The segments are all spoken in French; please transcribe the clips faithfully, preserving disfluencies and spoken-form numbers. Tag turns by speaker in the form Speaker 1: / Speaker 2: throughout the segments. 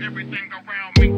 Speaker 1: everything around me.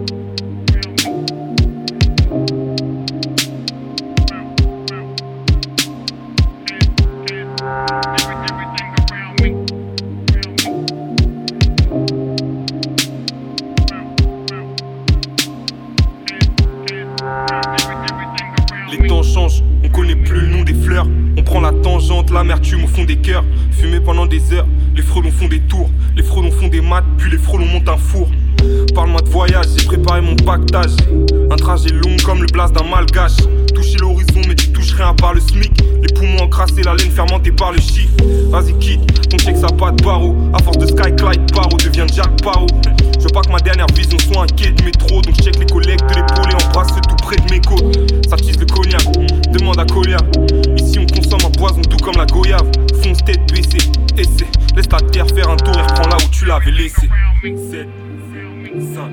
Speaker 2: Les temps changent, on connaît plus le nom des fleurs. On prend la tangente, l'amertume au fond des cœurs. Fumer pendant des heures, les frelons font des tours. Les frelons font des maths, puis les frelons montent un four. Parle-moi de voyage, j'ai préparé mon pactage. Un trajet long comme le blast d'un malgache. Toucher l'horizon mais tu touches rien à part le smic. Les poumons encrassés, la laine fermentée par le chiffre. Vas-y quitte, ton check ça pas de barreau. À force de Skyclide, Paro devient Jack Paro. Je veux pas que ma dernière vision soit un quai de métro. Donc je check les collègues de l'épaule et embrasse tout près de mes côtes. Ça tease le cognac, demande à Colia. Ici on consomme un poison tout comme la goyave. Fonce tête baissée, essaie. Laisse ta terre faire un tour et reprends là où tu l'avais laissé. C'est ça.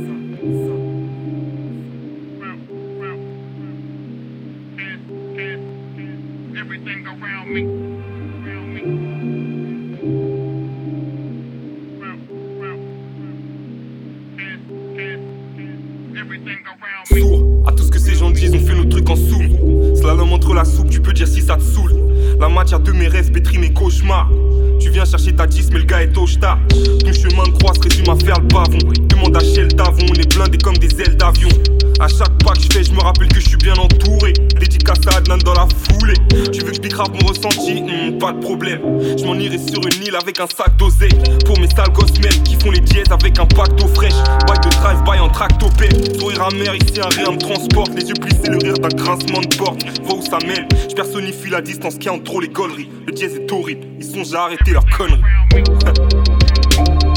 Speaker 1: Everything around me.
Speaker 2: Sourd à tout ce que ces gens disent, on fait nos trucs en soum. Slalom entre la soupe, tu peux dire si ça te saoule. La matière de mes rêves pétrit mes cauchemars. Tu viens chercher ta dix mais le gars est au star. Ton chemin de croix se résume à faire le pavon. Demande à Shell Davon, on est blindés comme des ailes d'avion. À chaque pas que je fais, je me rappelle que je suis bien entouré. Dédicace à Adnan dans la foulée. Tu veux que je bicrave mon ressenti? Hum, pas de problème. Je m'en irai sur une île avec un sac d'oseille. Pour mes sales gosses même qui font les dièses avec un pack d'eau fraîche. Bail de drive-by en tractopelle. Sourire amer, ici un rien me transporte. Les yeux plissés, le rire d'un grincement de porte. Vois où ça mène, je personnifie la distance qu'il y a entre trop les gauleries. Le dièse est horrible, ils songent à arrêter leurs conneries.